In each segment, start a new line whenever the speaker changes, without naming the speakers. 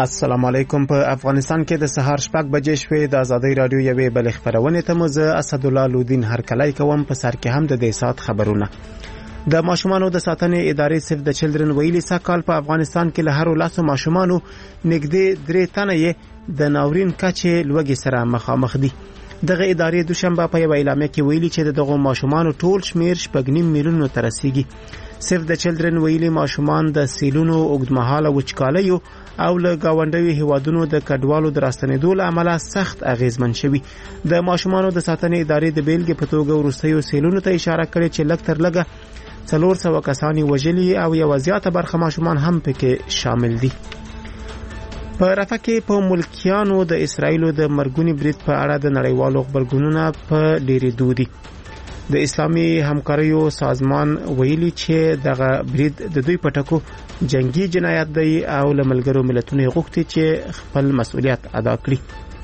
السلام علیکم. په افغانستان کې د سهار 6 بجې شوې د ازادۍ رادیو یوې بل خبرونه ته مزه اسد الله لودین هرکلای کوم. په سر کې هم د دې سات خبرونه. د ماشومانو د ساتنې ادارې سیف د چلډرن ویلي سکهال په افغانستان کې له هر لاسو ماشومانو نږدې 3 تنه د ناورین کچې لوګي سره مخامخ دي. دغه ادارې دوشنبه په یو اعلامیه کې ویلي چې دغه ماشومانو ټول شمیر 2.5 میلیون ته رسیدي. سیف د چلډرن ویلي ماشومان د سیلونو اوږدمهاله وچکالیو او له گاونډیو هیوادونو د کډوالو د راستنېدو له امله سخت اغیزمن شوي. د ماشومانو د ساتنې ادارې د بیلګې په توګه وروستیو سیلونو ته اشاره کړې چې لږ تر لږه 400 کسان وژلي او یو زیاته برخه ماشومان هم پکې شامل دي. په رفح کې په ملکیانو د اسرایلو د مرګونی برید په اړه د نړیوالو خبرګونونو په ډیرېدو دي. د اسلامي همکاریو سازمان ویلي چې دغه برید د دوی په ټکو جنگي جنایت دی او له ملګرو ملتونو غوښتي چې خپل مسؤلیت ادا کړي.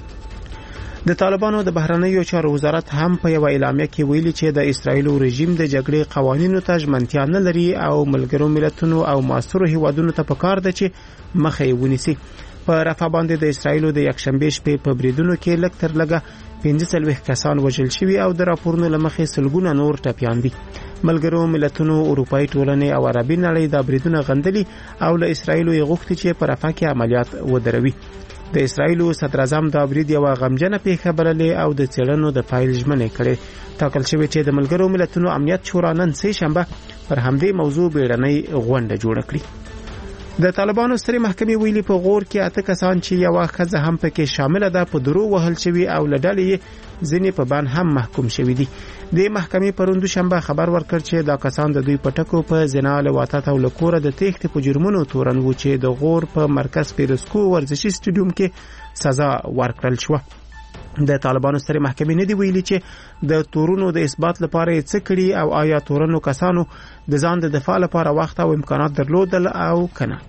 د طالبانو د بهرنیو چارو وزارت هم په یو اعلامیه کې ویلي چې د اسرایلو رژیم د جګړې قوانینو ته ژمنتیا نه لري او ملګرو ملتونو او معاصرو هیوادونو ته پکار ده چې مخه یې ونیسي. په رفح باندې د اسرایلو د یکشنبه شپې په بریدونو کې لږ تر لږه 45 کسان وژل شوي او د راپورونو له مخې سلګونه نور ټپیان دي. ملګرو ملتونو، اروپایي ټولنې او عربي نړۍ د بریدونو غندلي او له اسرایلو یې غوښتي چې په رفح کې عملیات ودروي. د اسرایلو صدر اعظم دا برید یو غمجنه پیښه بللې او د څېړنو د پایل ژمنې کړې. ټاکل شوی چې د ملګرو ملتونو امنیت شورا نن سه شنبه پر همدې موضوع بیړنۍ غونډه جوړه کړي. د طالبانو سترې محکمې ویلي په غور کې 8 کسان چې یو ښځه هم پکې شامل ده په درو وهل شوی او لډلې ځینې په بان هم محکوم شوی دي. د محکمې پروند شنبه خبر ورکړ چې دا کسان د دوی په ټکو په زنا له واتات او لکوره د تېښتې په جرمونو تورن وو چې د غور په مرکز پیرسکو ورزشي سټیډیوم کې سزا ورکړل شو. د طالبانو سترې محکمې نه دی ویلي چې د تورونو د اثبات لپاره څه کړي او آیا تورنو کسانو د ځان د دفاع لپاره وخت او امکانات درلودل او کنه.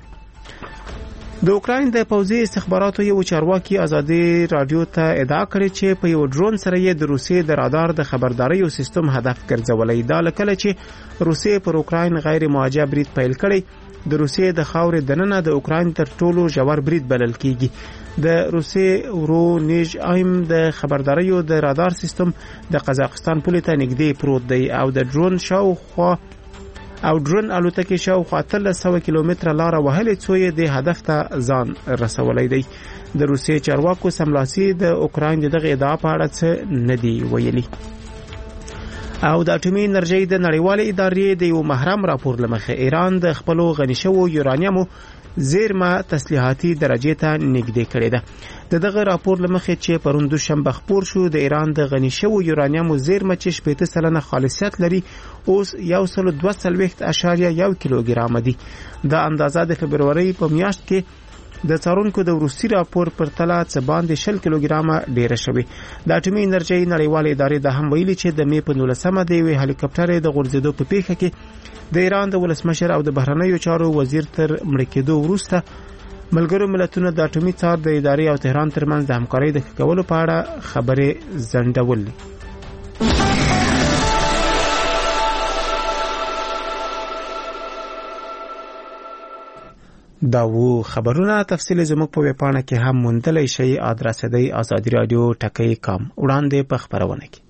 د اوکراین د پوځي استخباراتو یو چارواکي ازادي رادیو ته ادعا کړې چې په یو ډرون سره یې د روسیې د رادار د خبرداري سیستم هدف ګرځولې. دا لکه چې روسیې پر اوکراین غیر موجه برید پیل کړی. د روسیې د خاورې دننه د اوکراین تر ټولو ژور برید بلل کیږي. د روسیې ورونیژ ایم د خبرداريو د رادار سیستم د قزاقستان پولې ته نږدې پروت دی او د ډرون الوتکې شاوخوا 300 کیلومتره لار وهلې څو یې د هدف ته ځان رسولې دی. د روسیې چارواکو سملاسي د اوکراین دغه ادعا په اړه څه نه دی ویلي. او د اټومي انرژي د نړیوالې ادارې د یو محرم راپور لمخې ایران د خپل غني شوو یورانیوم زیرمه تسلیحاتي درجه ته نږدې کړې ده. دغه راپور لمخې چې پروند شنبه خبر شو د ایران د غني شوو یورانیوم زیرمه چې 80% خالصیت لري اوس 142.1 کیلوګرام دي. دا اندازه د فبرवरी په میاشت کې د څارونکو د روسي راپور پر تله څه باندې 20 کیلوګرام ډیره شوی. د اټومي انرژي نړیوالې ادارې د هم ویلي چې د می په 19 د یو هلیکاپټر د غورځېدو په پیښه کې د ایران د ولسمشر او د بهرنیو چارو وزیر تر مړ کېدو وروسته ملګرو ملتونو د اټومي څار د ادارې او تهران ترمنځ د همکارۍ د کولو په اړه خبرې ځنډولې. دا وو خبرونه. تفصیل زموږ په ویبپاڼه کې هم موندلی شئ. ادرس دی azadiradio.com. وړاندې په خبرونه کې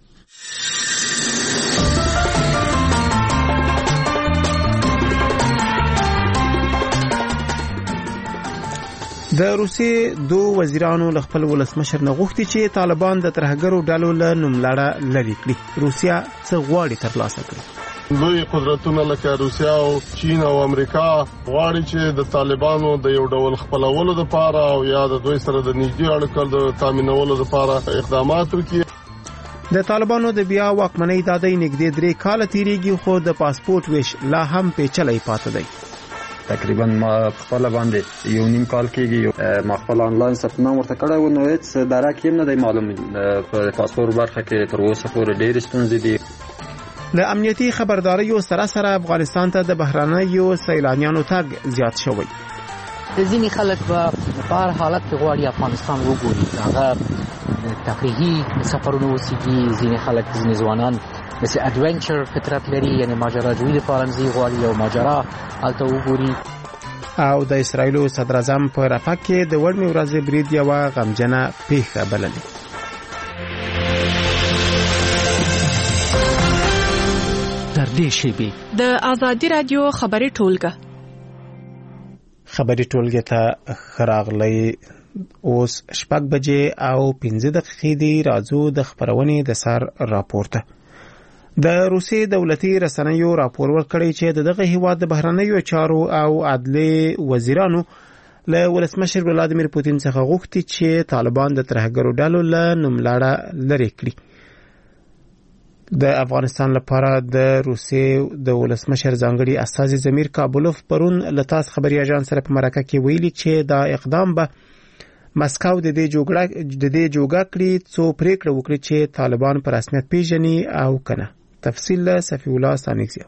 د روسیې دوه وزیرانو له خپل ولسمشر نه غوښتي چې طالبان د ترهګرو ډلو له نوملړه لرې کړي. روسیا څه غواړي ترلاسه کړي؟
لوی قدرتونه لکه روسیا او چین او امریکا غواړي چې د طالبانو د یو ډول خپلولو لپاره او یا د دوی سره د نږدې اړیکو د تامینولو لپاره اقدامات وکړي.
د طالبانو د بیا واکمنۍ دادی نږدې 3 کال تیریږي خو د پاسپورت ویش لا هم پیچلې پاتې دی.
تقریبا ما خپل باندې یو نیم کال کېږي ما خپل آنلاین ثبت نام ورته کړی و نو هیڅ درک یې نه دی معلوم. په پاسپورت برخه کې تر اوسه پورې ډېرې ستونزې دي.
له امنیتي خبرداریو سره افغانستان ته د بهرنیو سیلانیانو تګ زیات شوی.
ځینې خلک په هر حالت کې غواړي افغانستان وګوري. هغه تفریحي سفرونه وسیږي. ځینې خلک ځینې ځوانان مثل اډونچر فطرت لري، یعنی ماجراجویي لپاره ځي غواړي او ماجرا هلته وګوري.
او د اسرایل صدر اعظم په رفح کې د وړمې ورځې برید یو غمجنه پیښه بللې.
تر دې شیبې د آزادي رادیو خبري ټولګه
ته خراغلی اوس 6 بجې او 15 دقیقې دی. راځو د خبرونې د سر راپورته. د روسیې دولتي رسنیو راپور ورکړی چې دغه هیواد د بهرنیو چارو او عدلي وزیرانو له ولسمشر ولادیمیر پوتین څخه غوښتي چې طالبان د ترهګرو ډلو له نوملړه لرې کړي. د افغانستان لپاره د روسیې د ولسمشر ځانګړي استازي زمیر کابلوف پرون له تاس خبري اژانس سره په مرکه کې ویلي چې دا اقدام به مسکو د دې جوګه کړي څو پریکړه وکړي چې طالبان په رسمیت پیژني او کنه. تفصیل صفی الله ثانیزیو.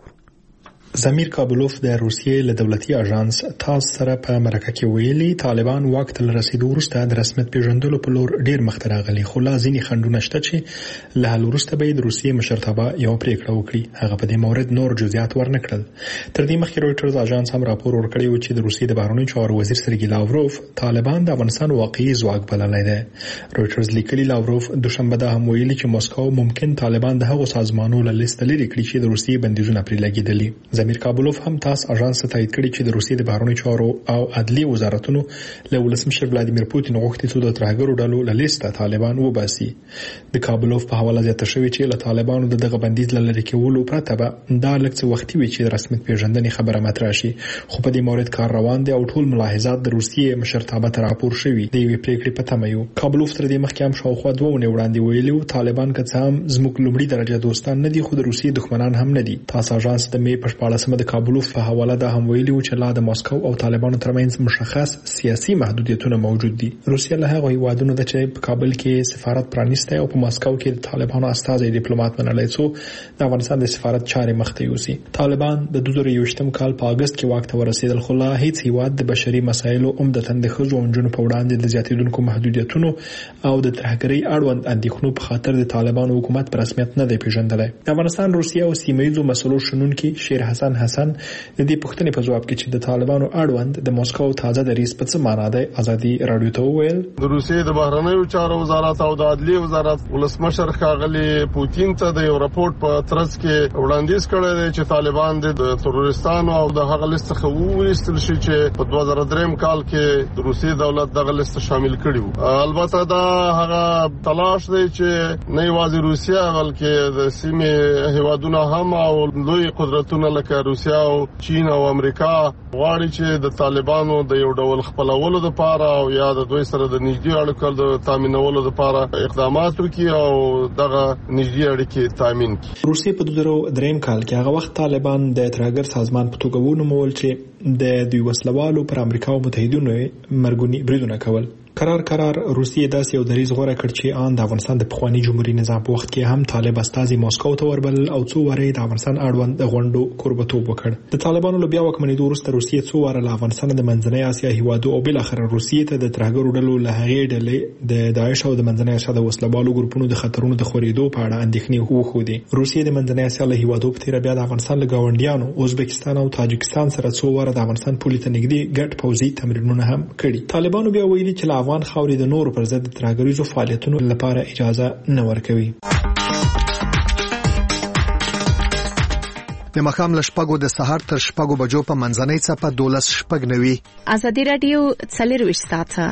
زمیر کابلوف د روسیې له دولتي اژانس تاس سره په مرکه کې ویلي طالبان واک ته رسیدو وروسته د رسمیت پیژندلو په لور ډیر مخته راغلي، خو لا ځینې خنډونه شته چې له حل وروسته به د روسیې مشرتابه یو پریکړه وکړي. هغه په دې مورد نور جزئیات ورنکړل. تر دې مخکې رويټرز اژانس هم راپور ورکړی و چې د روسیې د بهرنیو چارو وزیر سرګی لاوروف طالبان د افغانستان واقعي ځواک بللی دی. رويټرز لیکلي لاوروف دوشنبه دا هم ویلي چې مسکو ممکن طالبان د هغو سازمانونو له لیست لري کړي چې د روسیې بندیزونه پرې لګیدلي. زمیر کابلوف هم تاس اژانس ته تایید کړی چې د روسیې د بهرنیو چارو او عدلي وزارتونو له ولسمشر ولادیمیر پوتین غوښتي چې د ترهګرو ډلو له لیسته طالبان وباسي. د کابلوف په حواله زیاته شوی چې له طالبانو دغه بندیز لری کېولو پرته به دا لږ څه وختي وي چې د رسمیت پیژندنې خبره مطرح شي، خو په دې مورد کار روان دی او ټول ملاحظات د روسیې مشرتابه ته راپور شوي د یوې پریکړې په تمه یو. کابلوف تر دې مخکې هم شاوخوا 2 ونې وړاندې ویلي و طالبان که څه هم زموږ لومړي درجه دوستان نه دي خو د روسیې دښمنان هم نه دي. تاس اژانس د می په 14مه د کابلوف په حواله دا هم ویلي و چې لا د مسکو او طالبانو ترمنځ مشخص سیاسي محدودیتونه موجود دي. روسیه له هغه هیوادونو ده چې په کابل کې سفارت پرانیسته او په مسکو کې د طالبانو استازي ډیپلوماټ منلای څو د افغانستان د سفارت چارې مخته یوسي. طالبان د 2021م کال په اگست کې واک ته ورسېدل، خو لا هیڅ هیواد د بشري مسایلو عمدتاً د ښځو او نجونو په وړاندې د زیاتېدونکو محدودیتونو او د ترهګرۍ اړوند اندېښنو په خاطر د طالبانو حکومت په رسمیت نه دی پیژندلی. د افغانستان روسیه او سیمه‌ییزو مسلو شنونکي شیر حسن د دې پوښتنې په جواب کې چې د طالبانو اړوند د مسکو تازه دریځ په څه معنا دی ازادي رادیو ته وویل
د روسیې د بهرنیو چارو وزارت او د عدلي وزارت ولسمشر ښاغلي پوتین ته د یو راپورټ په ترڅ کې وړاندیز کړی دی چې طالبان د تروریستانو او د هغه لیست څخه وویستل شي چې په 2003 کال کې د روسیې دولت دغه لیست شامل کړی و. البته دا هغه تلاش دی چې نه یوازې روسیه بلکې د سیمې هیوادونه هم او لوی قدرتونه لکه روسیه او چین او امریکا غواړي چې د طالبانو د یو ډول خپلولو لپاره او یا د دوی سره د نږدې اړیکو د تامینولو لپاره اقدامات وکړي او دغه نږدې اړیکې تامین کړي.
روسیې په 2003 کال کې هغه وخت طالبان د ترهګر سازمان په توګه ونومول چې د دوی وسلوالو پر امریکا او متحدینو مرګونی بریدونه کول. قرار روسیې داسې یو دریځ غوره کړ چې ان د افغانستان د پخوانی جمهوریت نظام په وخت کې هم طالب استازي مسکو ته وربل او څو واره د افغانستان اړوند د غونډو قربتوب وکړ. د طالبانو له بیا واکمنېدو وروسته روسیې څو واره له افغانستان د منځنۍ اسیا هیوادو او بل اخر روسیې ته د ترهګرو ډلو له هغې ډلې د داعش او د منځنۍ اسیا د وسلوالو ګروپونو د خطرونو د خورېدو په اړه اندېښنې وښودې. روسیې د منځنۍ اسیا له هیوادو په تیر بیا د افغانستان له ګاونډیانو ازبکستان او تاجکستان سره څو واره د افغانستان پولې ته نږدې ګډ پوځي تمرینونه هم کړي. طالبانو بیا ویلي چې له افغان خاورې د نور پر ضد ترهګریزو فعالیتونو لپاره اجازه نه ورکوي.
د مخام له شپږو د سهار تر شپږو بجو په منځنۍ څپه 12:09
آزادي رادیو 24 ساعته.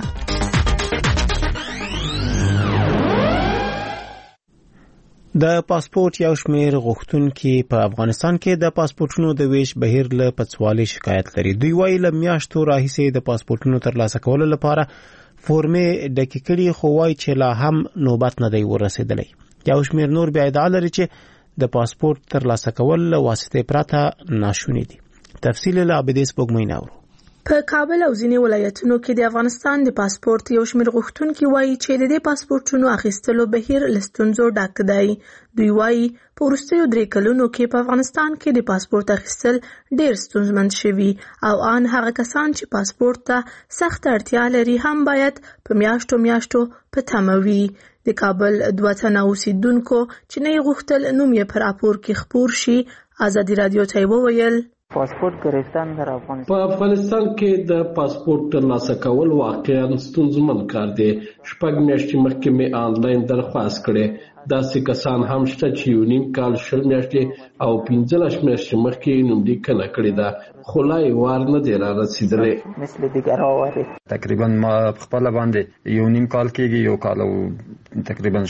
د پاسپورت یو شمېر غوښتونکي په افغانستان کې د پاسپورتونو د ویش بهیر له پڅوالي شکایت لري. دوی وايي له میاشتو راهیسې د پاسپورتونو ترلاسه کولو لپاره فورمې ډکې کړي، خو وايي چې لا هم نوبت نه دی ورسېدلی. یو شمېر نور بیا ادعا لري چې د پاسپورت ترلاسه کول له واسطې پرته ناشونی دي. تفصیل له عبدي سپوږمۍ ناورو.
په کابل او ځینې ولایتونو کې د افغانستان د پاسپورت یو شمېر غوښتونکي وایي چې د دې پاسپورتونو اخیستلو بهیر له ستونزو ډک دی. دوی وایي په وروستیو 3 کلونو کې په افغانستان کې د پاسپورت اخیستل ډېر ستونزمن شوي او ان هغه کسان چې پاسپورت ته سخت اړتیا لري هم باید په میاشتو په تمه وي. د کابل 2 تنه اوسیدونکو چې نه یې غوښتل نوم یې په راپور کې خپور شي ازادي رادیو ته وویل
پاسپورت گرفتن در افغانستان
په افغانستان کې د پاسپورت ترلاسه کول واقعا ستونزمن کار دی. 6 میاشتې مخکې مې آنلاین درخواست کړې. داسې کسان هم شته چې یو نیم کال 20 میاشتې او 15 میاشتې مخکې نوملیکنه کړې ده خو لا یې وار نه دی را رسېدلی.
مثل دیگر آوری
تقریبا ما په خپله باندې یو نیم کال کېږي، یو کال او تقریبا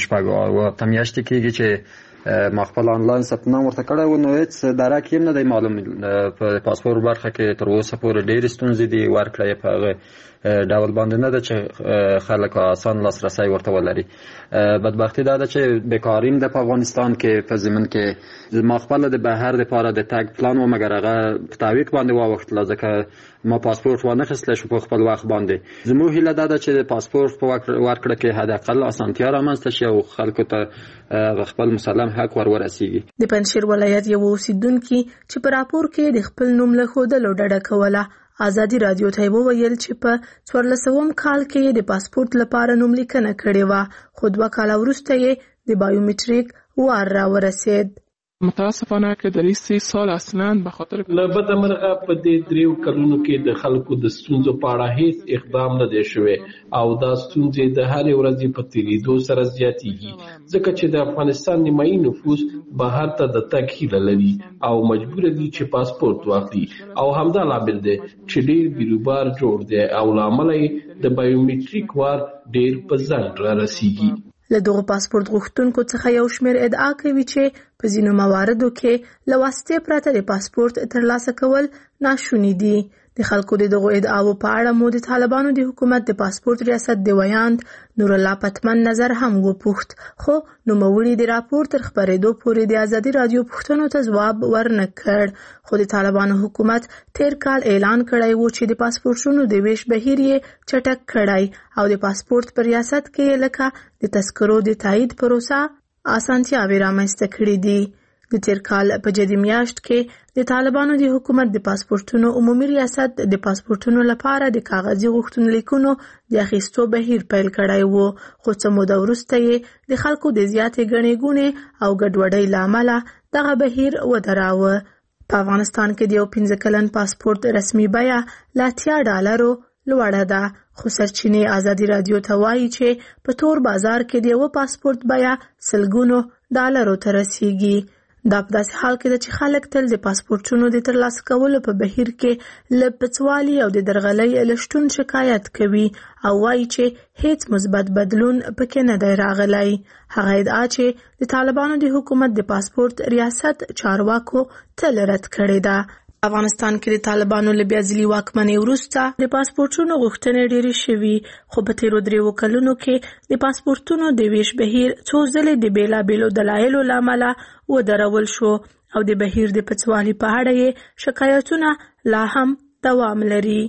7 میاشتې کېږي چې ما خپل آنلاین ثبت نام ورته کړی و، نو هېڅ درک یې نه دی معلوم. په پاسپورت برخه کې تر اوسه پورې ډېرې ستونزې دي. ورکړه یې په هغه ډول باندې نه ده چې خلک آسان لاسرسی ورته ولري. بدبختي دا ده چې بیکاریم ده په افغانستان کې. په ضمن کې ما خپله د بهر دپاره د تګ پلان و، مګر هغه په تعویق باندې واوښتله ځکه ما پاسپورت وانخیستلی شو په خپل وخت باندې. زموږ هیله دا ده چې د پاسپورت په ورکړه کې حداقل اسانتیا رامنځته شي او خلکو ته خپل مسلم حق ورسیږي.
د پنجشیر ولایت یو اوسیدونکي چې په راپور کې د خپل نوم له ښودلو ډډه کوله، ازادي رادیو ته وویل چې په 1400 کال کې د پاسپورت لپاره نوملیکنه کړې وه، خو 2 کاله وروسته یې د بایومټریک وار را ورسید.
متاسفانه که در این 3 سال اصلا به خاطر
له بده مرغه په دې 3 کلونو کې د خلکو د ستونزو په اړه هیڅ اقدام نه دی شوی او دا ستونزې د هرې ورځې په تېرېدو سره زیاتېږي ځکه چې د افغانستان نیمایي نفوس بهر ته د تګ هیله لري او مجبور دي چې پاسپورت واخلي او همدا لامل دی چې ډېر بیروبار جوړ دی او له امله یې د بایومټریک وار ډېر په ځنډ را رسیږي.
له دغو پاسپورت غوښتونکو څخه یو شمېر ادعا کوي چې په ځینو مواردو کې له واسطې پرته د پاسپورت ترلاسه کول ناشوني دي. د خلکو د دغو ادعاو په اړه مو د طالبانو د حکومت د پاسپورت ریاست د ویاند نور الله پتمن نظر هم وپوښت، خو نوموړي د راپور تر خپرېدو پورې د ازادي رادیو پوښتنو ته ځواب ورنه کړ. خو د طالبانو حکومت تیر کال اعلان کړی و چې د پاسپورټونو د ویش بهیر یې چټک کړی او د پاسپورت په ریاست کې لکه د تذکرو د تایید پروسه اسانتیاوې رامنځته کړې دي. د تیر کال په جدي میاشت کې د طالبانو د حکومت د پاسپورټونو عمومي ریاست د پاسپورټونو لپاره د کاغذي غوښتنلیکونو د اخیستو بهیر پیل کړی و، خو څه موده وروسته یې د خلکو د زیاتې ګڼې ګوڼې او ګډوډۍ له امله دغه بهیر ودراوه. په افغانستان کې د یو 15 کلن پاسپورت رسمي بیه له $80 لوړه ده، خو سرچینې ازادي رادیو ته وایي چې په تور بازار کې د یو پاسپورت بیه $100 ته رسیږي. دا په داسې حال کې ده چې خلک تل د پاسپورټونو د ترلاسه کولو په بهیر کې له پڅوالي او د درغلۍ له شتون شکایت کوي او وایي چې هیڅ مثبت بدلون پکې نه دی راغلی. هغه ادعا چې د طالبانو د حکومت د پاسپورت ریاست چارواکو تل رد کړې ده. افغانستان کې د طالبانو له بیا ځلي واکمنۍ وروسته د پاسپورټونو غوښتنې ډېرې شوي، خو په تېرو 3 کلونو کې د پاسپورټونو د ویش بهیر څو ځلې د بېلابېلو دلایلو له امله ودرول شو او د بهیر د پڅوالي په اړه یې شکایتونه لا هم دوام لري.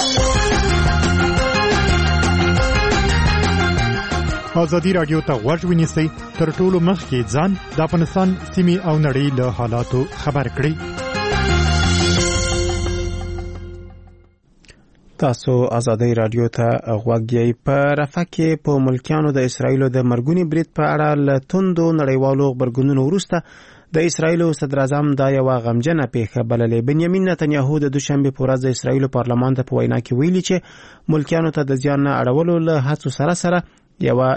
ازادي رادیو ته غوږ ونیسئ، تر ټولو مخکې ځان د افغانستان سیمې او نړۍ له حالاتو خبر کړئ.
تاسو ازادي رادیو ته غوږ یې. په رفح کې په ملکیانو د اسرایلو د مرګونی برید په اړه له توندو نړیوالو غبرګونونو وروسته د اسرایلو صدر اعظم دا یوه غمجنه پیښه بللې. بنیامین نتنیاهو د دوشنبې په ورځ د اسرایلو پارلمان ته په وینا کې ویلي چې ملکیانو ته د زیان نه اړولو له هڅو سره یوه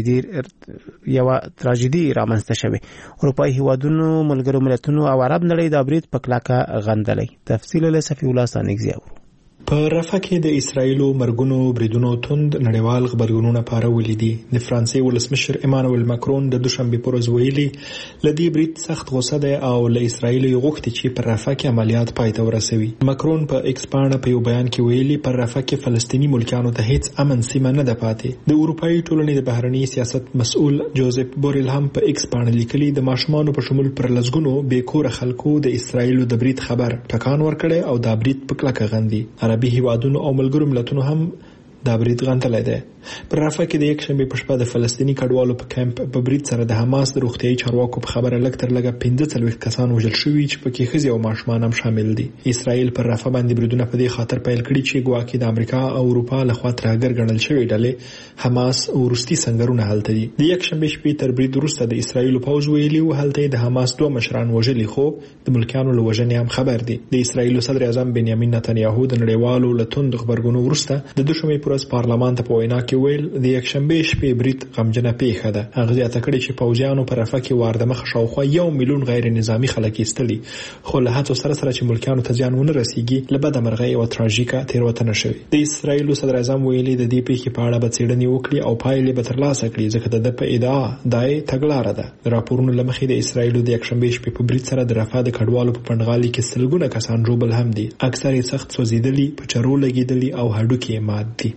تراژیدي رامنځته شوې. اروپایي هیوادونو، ملګرو ملتونو او عرب نړۍ دا برید په کلکه غندلی. تفصیل له صفي الله سانګزي اورو.
په رفح کې د اسرایلو مرګونو بریدونو توند نړیوال خبرګونونه پارولي دي. د فرانسې ولسمشر ایمانوئل ماکرون د دوشنبې پر ورځ ویلي له دې برید سخت غوسه ده او له اسرایلو یې غوښتي چې پر رفح کې عملیات پای ته ورسوي. ماکرون په ایکس باندې په یو بیان کې ویلي پر رفح کې فلسطینی ملکیانو ته هیڅ امن سیمه نه ده پاتې. د اروپایي ټولنې د بهرني سیاست مسؤل جوزف بوریل هم په ایکس باندې لیکلي د ماشومانو په شمول پر لسګونو بیکوره خلکو د اسرایلو د برید خبر ټکان ورکړي او دا برید په کلکه غندي. عربي هیوادونو او ملګرو ملتونو هم دا برید غندلی دی. پر رافه کې د یکشنبې په شپه د فلسطیني کډوالو په کمپ په برید سره د حماس د روغتیايي چارواکو په خبره لږ تر لږه 45 کسان وژل شوي چې پکې ښځې او ماشومان هم شامل دي. اسرائیل پر رافه باندې بریدونه په دې خاطر پیل کړي چې ګواکې د امریکا او اروپا لخوا ترهګر ګڼل شوي ډلې حماس وروستي سنگرونه هلته دي. د یکشنبې شپې تر برید وروسته د اسرائیل پوځ ویلي و هلته د حماس 2 مشران وژلي، خو د ملکیانو له وژنې هم خبر دي. د اسرائیل صدر اعظم بنیامین نتنیاهو د نړیوالو له توند خبرګونو وروسته د دوشنبې پر ورځ پارلمان ته په وینا کې ویل د یکشنبې شپې برید غمجنه پیښه ده. هغه زیاته کړې چې پوځیانو په رافه کې وار د مخه شاوخوا 1 میلیون غیر نظامی خلک ایستلي، خو له هڅو سره چې ملکیانو ته زیان ونه رسیږي له بده مرغه یوه تراژیکه تېروتنه شوې. د اسرائیل صدر اعظم ویلي د دې پیښې په اړه به څېړنې وکړي او پایلې به ترلاسه کړي، ځکه د ده په ادعا دا یې تګلاره ده. د راپورونو له مخې د اسرائیل د یکشنبې شپې په برید سره د رافه د کډوالو په پنډغالي کې سلګونه کسان ژوبل هم دي. اکثر یې سخت سوځېدلي، په چرو لګېدلي او هډوکي یې مات دي.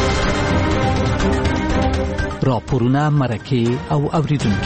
راپورونه، مرکې او اوریدونکي.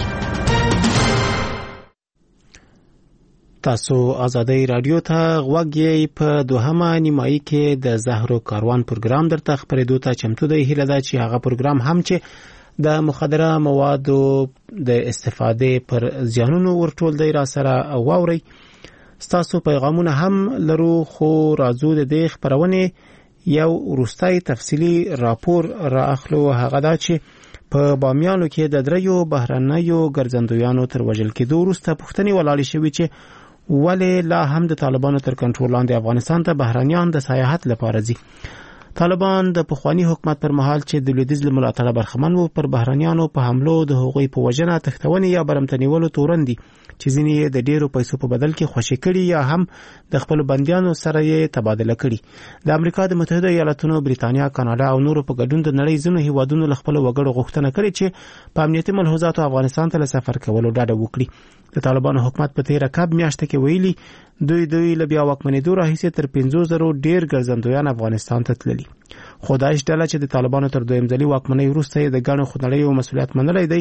تاسو آزادۍ رادیو ته غوږ یې. په دوهمه نیمایي کې د زهرو کاروان پروګرام درته خپرېدو ته چمتو دی. هیله ده چې هغه پروګرام هم چې د مخدره موادو د استفادې پر زیانونو ورټول دی را سره واورئ. ستاسو پیغامونه هم لرو، خو راځو د دې خپرونې یو وروستی تفصیلي راپور را اخلو. هغه دا چې په بامیانو کې د 3 بهرنیو ګرځندویانو تر وژل کېدو وروسته پوښتنې ولاړې شوې چې ولې لا هم د طالبانو تر کنټرول لاندې افغانستان ته بهرنیان د سیاحت لپاره ځي. طالبان د پخوانی حکومت پر مهال چې د لویدیځ له ملاتړه برخمن وو، پر بهرنیانو په حملو د هغوی په وژنه، تښتونې یا برمتنیولو تورن دي چې ځینې یې د ډیرو پیسو په بدل کې خوشي کړي یا هم د خپل بندیانو سره یې تبادله کړي. د امریکا د متحده ایالاتونو، بریتانیا، کاناډا او نورو په ګډون د نړۍ ځینو هیوادونو له خپل وګړو غوښتنه کړې چې په امنیتي ملحوظاتو افغانستان ته له سفر کولو ډډه وکړي. د طالبانو حکومت په تیره کب میاشت کې ویلي دوی له بیا واکمنېدو راهیسې تر 5,000 ډیر ګرځندویان افغانستان ته تللي. خو داعش ډله چې د طالبانو تر دویم ځلي واکمنۍ وروسته د ګڼو خونړیو مسؤلیت منلی دی،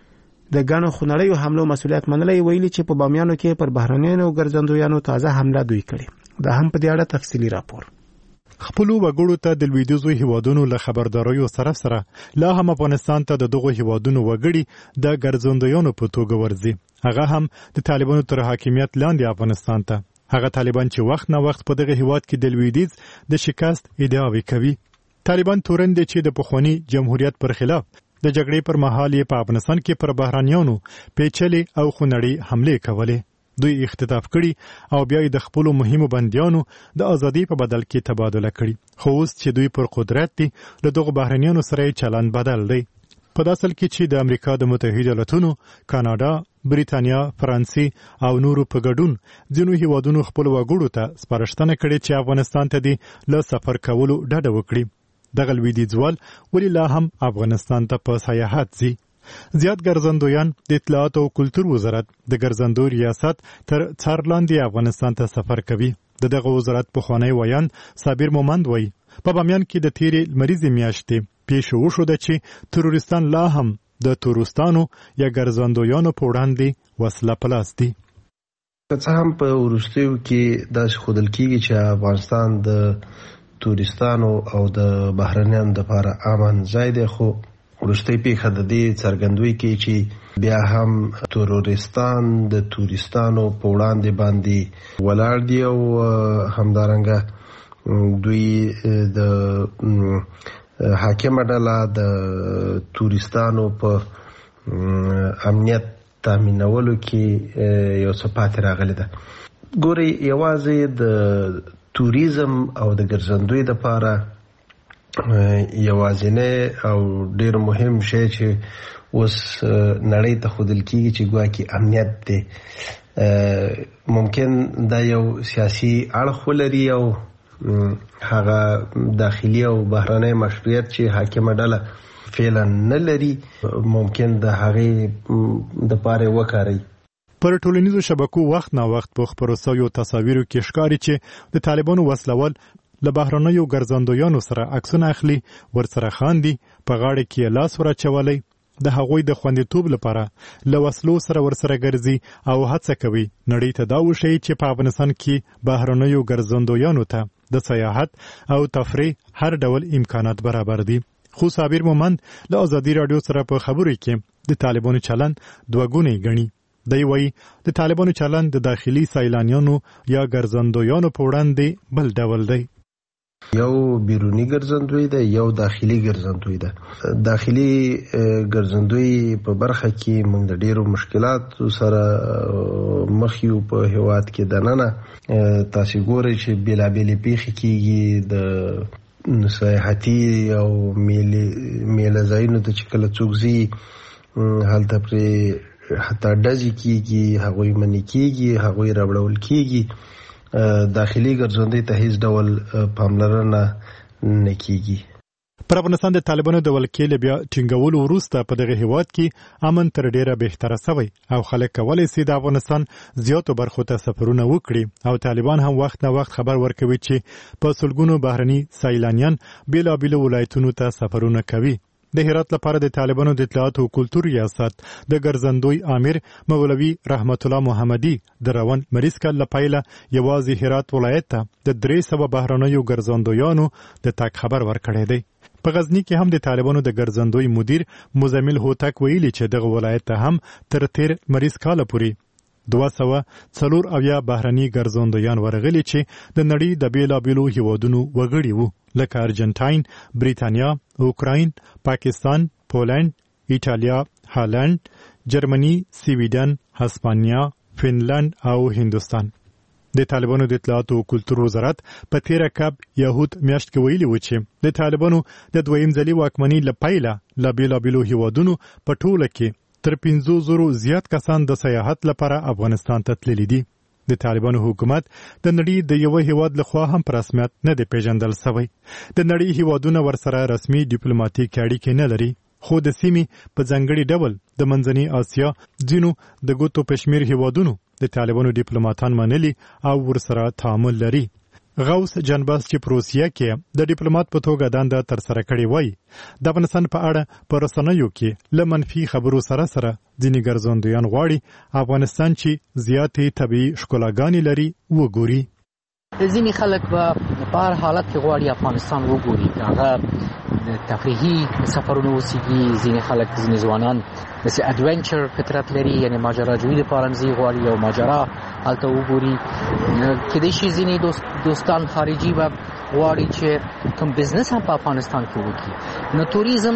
د ګڼو خونړیو حملو مسؤلیت منلی، ویلي چې په بامیانو کې پر بهرنیانو ګرځندویانو تازه حمله دوی کړې. دا هم په دې اړه تفصیلي راپور.
خپلو وګړو ته د لویدیځو هیوادونو له خبرداریو سره لا هم افغانستان ته د دغو هیوادونو وګړي د ګرځندویانو په توګه ورځي، هغه هم د طالبانو تر حاکمیت لاندې افغانستان ته. هغه طالبان چې وخت نه وخت په دغه هیواد کې د لویدیځ د شکست ادعاوې کوي. طالبان تورن دي چې د پخوانی جمهوریت پر خلاف د جګړې پر مهال په افغانستان کې پر بهرانيانو پیچلي او خونړی حمله کولې. دوی اختطاف کړي او بیا د خپل مهمو بندیانو د ازادي په بدل کې تبادله کړي. خو اوس چې دوی پر قدرت دي، له دغه بهرانيانو سره چلند بدل دی. په داسل کې چې د امریکا د متحده ایالاتونو، کاناډا، بریتانیا، فرانسې او نورو په ګډون ځینو هیوادونو خپل وګړو ته سپارښتنه کړې چې افغانستان ته دي له سفر کولو ډډه وکړي. دغه لویدیځوال ولې لا هم افغانستان ته په سیاحت ځي؟ زیات ګرځندویان د اطلاعات او کلتور وزارت د ګرځندو ریاست تر څار لاندې افغانستان ته سفر کوي. دغه وزارت پخوانی ویان صابر مومند وایي په بامیان کې د تیرې لمریزې میاشتې پیښه وشوه چې تروریستان لا هم د تورستانو یا ګرځندویانو په وړاندې وسله پلاس دي.
څه هم په وروستیو کې داسې ښودل کېږي چې افغانستان د تورستانو او د بهرنیانو لپاره امن ځای دی، خو وروستۍ پیښه د دې څرګندوي کوي چې بیا هم تروریستان د تورستانو په وړاندې باندې ولاړ دي او همدارنګه دوی د حاکمه ډله د تورستانو په امنیت تامینولو کې یو څه پاتې راغلی ده. ګورئ، یوازې د توریزم او د ګرځندوی دپاره یوازینی او ډیر مهم شی چې اوس نړۍ ته ښودل کېږي چې ګواکې امنیت دی. ممکن دا یو سیاسي اړخ ولري او هغه داخلي او بهرنی مشروعیت چې حاکمه ډله فعلا نه لري، ممکن د هغې دپاره وکاروي.
پر ټولنیزو شبکو وخت نا وخت په خپرو سویو تصاویرو کې ښکاري چې د طالبانو وسلوال له بهرنیو ګرځندویانو سره عکسونه اخلي، ورسره خاندي، په غاړه کې لاس ورچولی، د هغوی د خوندیتوب لپاره له وسلو سره ورسره ګرځي او هڅه کوي نړۍ ته دا وښیي چې په افغانستان کې بهرنیو ګرځندویانو ته د سیاحت او تفریح هر ډول امکانات برابر دي. خو صابر مومند له ازادي رادیو سره په خبرو کې د طالبانو چلند دوه ګونی ګڼي. دی وایي د طالبانو چلند د داخلي سیلانیانو یا ګرځندویانو په وړاندې بل ډول دی.
یو بیرونی ګرځندوی ده، یو داخلي ګرځندوی ده. داخلي ګرځندوی په برخه کې موږ د ډیرو مشکلاتو سره مخ یو په هیواد کې دننه. تاسو ګورئ چې بیلابېلې پیښې کېږي د سیاحتي او میله ځایونو ته چې کله څوک ځي هلته پرې حتی ډزې کېږي، هغوی منې کېږي، هغوی راوړول کېږي. داخلي ګرځندوی ته هیڅ ډول پاملرنه نه کېږي.
پر افغانستان د طالبانو د ولکې له بیا ټینګولو وروسته په دغه هیواد کې امن تر ډیره بهتره سوی او خلک کولی سي د افغانستان زیاتو برخو ته سفرونه وکړي او طالبان هم وخت نه وخت خبر ورکوي چې په سلګونو بهرني سیلانیان بیلابیلو ولایتونو ته سفرونه کوي. د هرات لپاره د طالبانو د اطلاعات او کلتور ریاست د ګرځندوی امیر مولوي رحمت الله محمدي د روان مریض کال لپاره یوازې هرات ولایت ته د 300 بهرنیو ګرځندویانو د تک خبر ورکړی دی. په غزنی کې هم د طالبانو د ګرځندوی مدیر مزمل هوتک ویلي چې دغه ولایت ته هم تر 13 مریض کال پورې 240 بهرني ګرځندویان ورغلي چې د نړۍ د بیلابیلو هیوادونو وګړي وو لکه ارجنټاین، بریتانیا، اوکراین، پاکستان، پولند، ایټالیا، هالند، جرمني، سویډن، هسپانیا، فنلند او هندوستان. د طالبانو د اطلاعات او کلتور وزارت په 13 کب یهود میاشت کې ویلي و چې د طالبانو د دویم ځلي واکمنۍ لپاره لا بیلابیلو هیوادونو په ټوله کې تر 500 زیات کسان د سیاحت لپاره افغانستان ته تللي دي. د طالبانو حکومت د نړۍ د یو هیواد لخوا هم په رسمیت نه دی پیژندل شوی. د نړۍ هیوادونه ورسره رسمي ډیپلوماټیک اړیکې نه لري، خو د سیمې په ځانګړي ډول د منځنۍ اسیا ځینو د ګوتو پشمیر هیوادونو د طالبانو ډیپلوماټان منلي او ورسره تعامل لري. غوث جنباز چې په روسیه کې د ډیپلوماټ په توګه دنده تر سره کړې وای د افغانستان په اړه په رسنیو کې له منفي خبرو سره ځینې ګرځندویان غواړي افغانستان چې زیاتې طبیعي ښکلاګانې لري وګوري.
ځینې خلک په هر حالت کې غواړي افغانستان وګوري، هغه تفریحي سفرونه وسیږي. ځینې خلک، ځینې ځوانان داسې اډونچر فطرت لري، یعنی ماجراجویي لپاره ځي، غواړي یو ماجرا هلته وګوري. کېدای شي ځینې دوستان خارجي به غواړي چې کوم بزنس هم په افغانستان کې وکړي. نو توریزم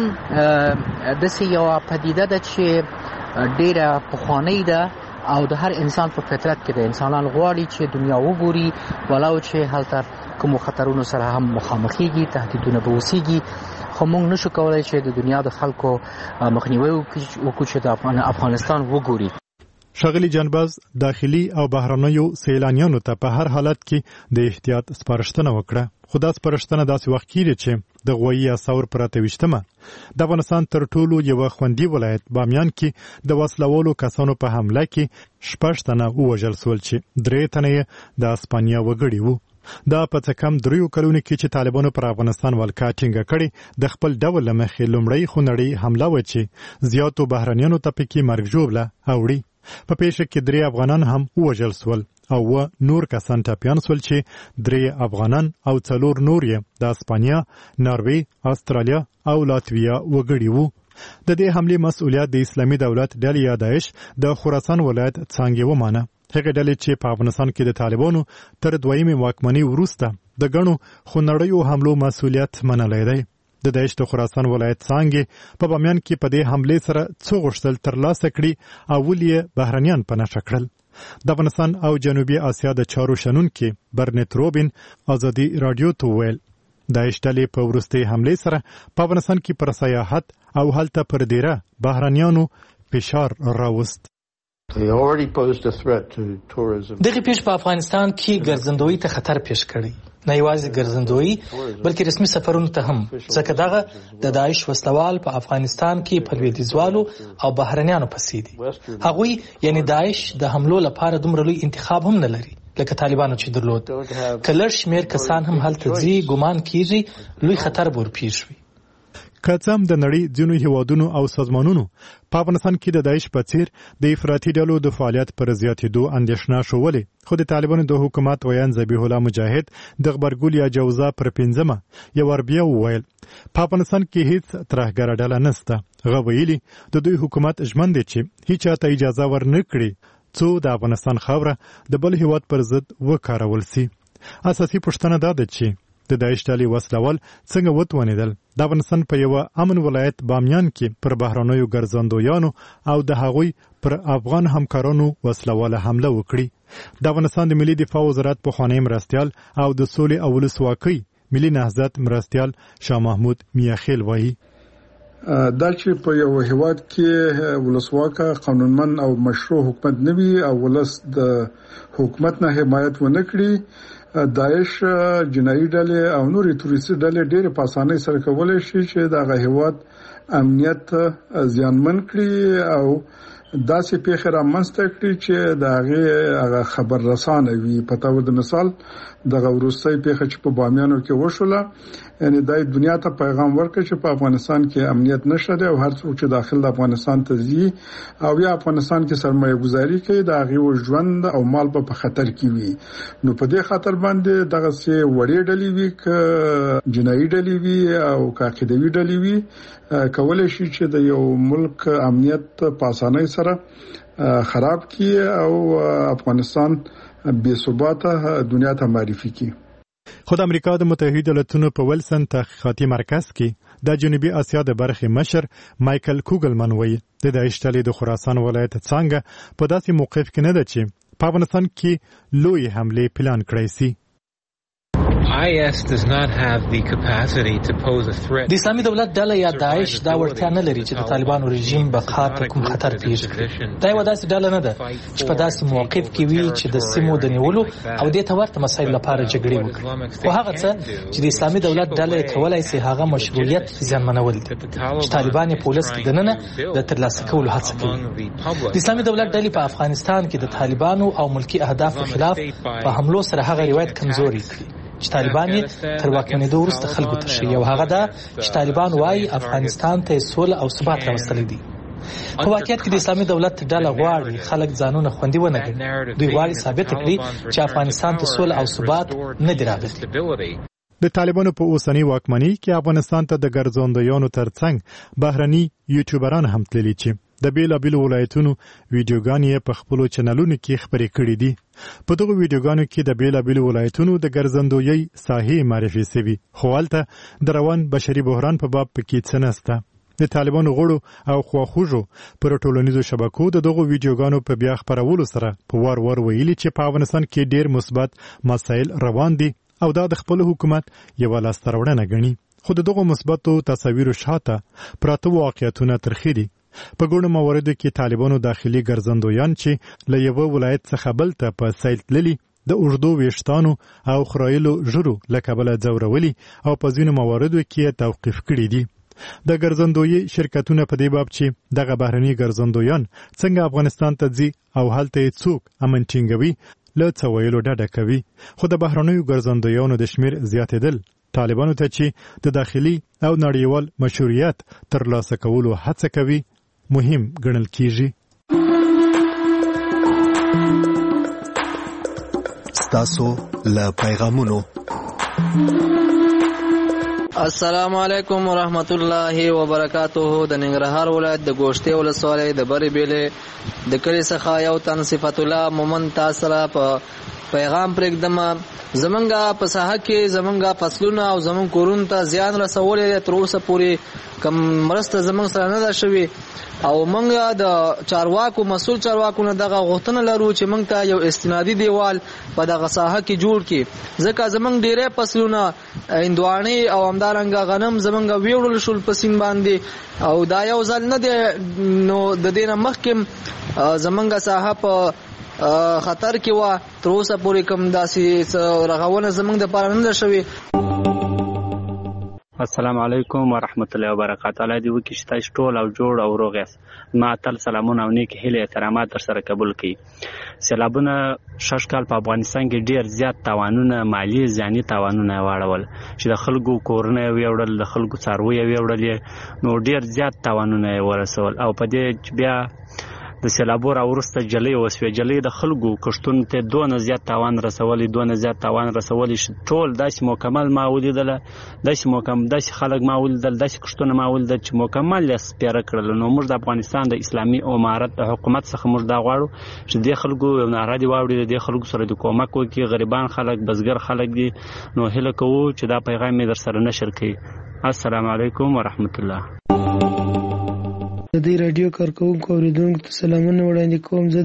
داسې یوه پدیده ده چې ډېره پخوانۍ ده او د هر انسان په فطرت کې د انسانان غواړي چې دنیا وګوري، ولو چې هلته کومو خطرونو سره هم مخامخېږي، تهدیدونه به وسیږي. خو موږ نشو کولای چې د دنیا د خلکو مخنیوي وکړو چې د افغانستان وګوري.
ښاغلي جانباز داخلي او بهرنیو سیلانیانو ته په هر حالت کې د احتیاط سپارښتنه وکړه. خو دا سپارښتنه داسې وخت کېږي چې د غوایي اساور پر 28مه د افغانستان تر ټولو یوه خوندي ولایت بامیان کې د وسلوالو کسانو په حمله کې 6 تنه ووژل سول چې 3 تنه د اسپانیا وګړي وو. دا په څه کم 3 کلونو کې چې طالبانو پر افغانستان ولکه ټینګه کړې د خپل ډول له مخې لومړی خونړۍ حمله و چې زیاتو بهرنیانو ته پکې مرګ ژوبله اوړي. په پیښه کې 3 افغانان هم ووژل سول او نور کسان ټپیان سول چې 3 افغانان او 4 نور یې د اسپانیا، ناروی، استرالیا او لاتویا وګړي وو. د دې حملې مسؤلیت د اسلامي دولت ډلې یا داعش د خراسان ولایت څانګې ومانه. هغه ډلې چې په افغانستان کې د طالبانو تر دویمې واکمنۍ وروسته د ګڼو خونړیو حملو مسؤلیت منلی دی. د داعش د خراسان ولایت څانګې په بامیان کې په دې حملې سره څو غوښتل ترلاسه کړي او ولې یې بهرنیان په نښه کړل. د افغانستان او جنوبي اسیا د چارو شنونکي برنت روبین ازادي رادیو ته ویل داعش ډلې په وروستۍ حملې سره په افغانستان کې پر سیاحت او هلته پر ډیره بهرنیانو فشار راوست.
دغه پیښ په افغانستان کې ګرځندوی ته خطر پیښ کړی، نه یوازې ګرځندوی بلکې رسمي سفرونو ته هم، ځکه دغه د داعش وسلوال په افغانستان کې په لویدیځوالو او بهرنیانو پسې دي. هغوی یعنی داعش د حملو لپاره دومره لوی انتخاب هم نه لري لکه طالبانو چې درلود. که لږ شمېر کسان هم هلته ځي، ګمان کېږي لوی خطر به ورپېښ وي.
که څه هم د نړۍ ځینو هیوادونو او سازمانونو په افغانستان کې د داعش په څیر د افراطي ډلو د فعالیت پر زیاتېدو اندېښنه شولې، خو د طالبانو د حکومت ویان ذبیح الله مجاهد د غبرګول یا جوزا پر 5مه یو ور بیا وویل په افغانستان کې هیڅ ترهګره ډله نشته. هغه ویلي د دوی حکومت ژمن دی چې هیڅ چاته اجازه ورنکړي څو د افغانستان خاوره د بل هیواد پر ضد وکارول سي. اساسي پوښتنه دا ده چې د داعش ډلې وسلوال څنګه وتوانېدل د افغانستان په یو امن ولایت بامیان کې پر بهرنیو ګرځندویانو او د هغوی پر افغان همکارانو وسلواله حمله وکړي. د افغانستان د ملي دفاع وزارت پخوانی مرستیال او د سولې او ولسواکۍ ملي نهضت مرستیال شاه محمود میاخیل وایي
دا چې په یو هیواد کې ولسواکه قانونمند او مشروع حکومت نه وي او ولس د حکومت نه حمایت ونه کړي، داعش جنایي ډلې او نورې تروریستي ډلې ډېر په اسانۍ سره کولای شي چې دغه هیواد امنیت زیانمن کړي او داسې پیښې رامنځته کړي چې د هغه خبر رسانه وي. په تور د مثال دغه وروستۍ پیښه چې په بامیانو کې وشوله، یعنی د دنیا ته پیغام ورکړ چې په افغانستان کې امنیت نشته دی او هر څوک چې داخل د افغانستان ته ځي او یا افغانستان کې سرمایه گذاري کوي د هغه ژوند او مال په خطر کې وي. نو په دې خاطر باندې دغه سي وړې ډلې وي ک جنایي ډلې وي او عقیدوي ډلې وي کولای شي چې د یو ملک امنیت په اسانۍ سره خراب کړي او افغانستان بے ثباته دنیا ته معرفي کړي.
خود امریکا د متحده ایالاتونو په ولسن تحقیقاتي مرکز کې د جنوبي اسیا د برخې مشر مایکل کوګلمن وایي د داعش ډلې د خراسان ولایت څنګه په داسې موقف کې نه ده چې په افغانستان کې لوی حمله پلان کړی سي.
IS does not have the capacity to pose a threat.
د اسلامي دولت ډله یا داعش دا وړتیا نه لري چې د طالبانو رژیم بقا ته کوم خطر پیښ کړي. دا یو داسې ډله نه ده چې په داسې موقف کې وي چې د سیمو د نیولو او د تورته مسایل لپاره جګړې وکړي. خو هغه څه چې د اسلامي دولت ډله کولای شي هغه مشروعیت زیانمنول دي چې طالبان په ولس کې دننه د ترلاسه کولو هڅه کوي. د اسلامي دولت ډلې په افغانستان کې د طالبانو او ملکی اهدافو خلاف په حملو سره هغه روایت کمزوري کړی چې طالبان تر واکمنېدو وروسته خلکو ته ښیي او هغه دا چې طالبان وایي افغانستان ته سوله او ثبات راوستلی دی. خو واقعیت کې د اسلامي دولت ډله غواړي خلک ځانونه خوندي ونه کړي. دوی غواړي ثابت کړي چې افغانستان ته سوله او ثبات نه دی راغلی.
د طالبانو په اوسنی واکمنۍ کې افغانستان ته د ګرځندویانو ترڅنګ بهرني یوټیوبران هم تللي چې د بیلابیلو ولایتونو ویډیوګانې په خپلو چینلونو کې خپرې کړي دي. په دغو ویډیوګانو کې د بیلابیلو ولایتونو د ګرځندویۍ ساحې معرفي شوي، خو هلته د روان بشري بحران په باب پکې څه نشته. د طالبانو غړو او خواخوږو پر ټولنیزو شبکو د دغو ویډیوګانو په بیا خپرولو سره په وار وار ویلي چې په افغانستان کې ډېر مثبت مسایل روان دي او دا د خپل حکومت یوه لاسته راوړنه ګڼي. خو د دغو مثبتو تصاویرو شاته پراته واقعیتونه ترخې دي. په ګڼو مواردو کې طالبانو داخلي ګرځندویان چې له یوه ولایت څخه بل ته په سیل تللي د اوږدو ویښتانو او خرایلو ژرو له کبله ځورولي او په ځینو مواردو کې توقیف کړي دي. د ګرځندویي شرکتونه په دې باب چې دغه بهرني ګرځندویان څنګه افغانستان ته ځي او هلته یې څوک امن ټینګوي له څه ویلو ډډه کوي. خو د بهرنیو ګرځندویانو د شمیر زیاتېدل طالبانو ته چې د داخلي او نړیوال مشروعیت ترلاسه کولو هڅه کوي مهم ګڼل کیږي.
ستاسو له پیغامونو.
السلام علیکم ورحمت الله وبرکاتہ. د ننګرهار ولایت د ګوشتې ولسوالۍ د بری بیلې د کلی څخه یو تن صفت الله مومن تاسو را په پیغام پرېږدم. زمونږه په ساحه کې زمونږه فصلونه او زمونږ کورونو ته زیان رسولې تر اوسه پورې کم مرسته زمونږ سره نه ده شوې او مونږ د چارواکو مسول چارواکو نه دغه غوښتنه لرو چې مونږ ته یو استنادي دیوال په دغه ساحه کې جوړ کړي، ځکه زمونږ ډېری فصلونه هندواڼې او همدارنګه غنم زمونږ ویوړل شول په سیند باندې او دا یو ځل نه دی. نو د دې نه مخکې زمونږ ساحه په خطر کې و، تر اوسه پورې کوم داسې رغونه زمونږ د پاره نه ده شوې.
السلام علیکم ورحمت الله وبرکاته. الله دې وکړي چې تاسو ټول او جوړ او روغ یاست. ما تل سلامونه او نیک هیله احترامات در سره قبول کړي. سیلابونه شش کال په افغانستان کې ډیر زیات تاوانونه مالی ځاني تاوانونه واړول چې د خلکو کورونه ویوړل، د خلکو څاروي ویوړل، نو ډیر زیات تاوانونه ورسول. او په دې بیا د سیلابو راورسته جلۍ وسوې، جلۍ د خلکو کښتونو ته دونه زیات تاوان رسولي چې ټول داسې مکمل ما ولیدله، داسې خلک ما ولیدل، داسې کښتونه ما ولیدل چې مکمل یې سپېره کړل. نو موږ د افغانستان د اسلامي امارت د حکومت څخه موږ دا غواړو چې دې خلکو یو ناره دې واوري، دې خلکو سره د کومک وکړي. غریبان خلک، بزګر خلک دي، نو هیله کوو چې دا پیغام یې در سره نشر کړي. السلام علیکم ورحمت الله.
د دې رادیو کارکونکو اوریدونکو ته سلامونه وړاندې کوم. زه